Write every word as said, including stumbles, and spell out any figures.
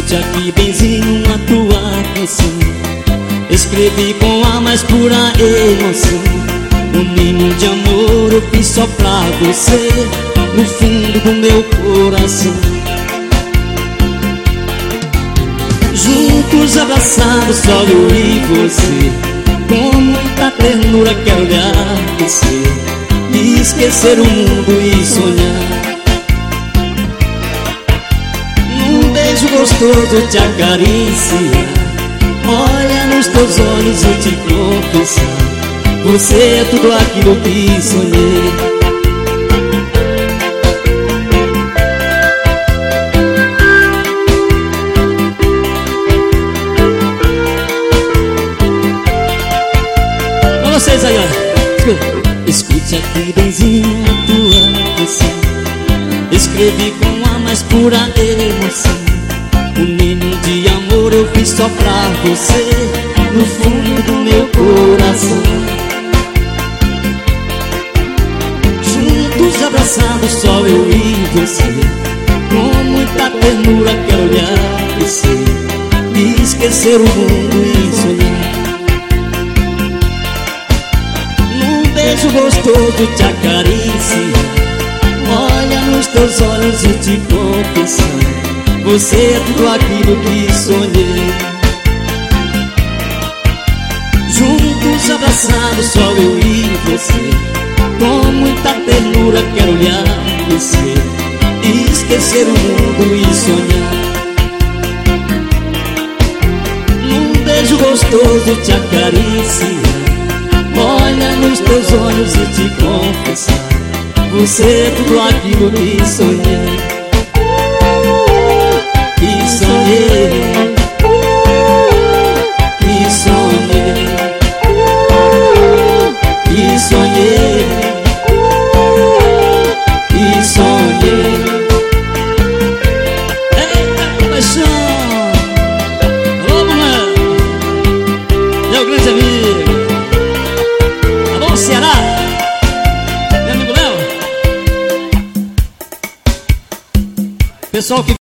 Escute aqui benzinho a tua canção. Escrevi com a mais pura emoção. Um hino de amor eu fiz só pra você, no fundo do meu coração. Juntos, abraçados, só eu e você, com muita ternura quero lhe aquecer, e esquecer o mundo e sonhar. Num beijo gostoso te acariciar, olha nos teus olhos e te confessar, você é tudo aquilo que sonhei. Vocês aí, ó. Escute aqui benzinho a tua canção. Escrevi com a mais pura emoção. Um hino de amor eu fiz só pra você, no fundo do meu coração. Juntos, abraçados, só eu e você, com muita ternura quero lhe aquecer, e esquecer o mundo e sonhar. Beijo gostoso te acariciar, olha nos teus olhos e te confessar, você é tudo aquilo que sonhei. Juntos, abraçados, só eu e você, com muita ternura quero lhe aquecer, e esquecer o mundo e sonhar. Num beijo gostoso te acariciar, olha nos teus olhos e te confessar, você é tudo aquilo que sonhei.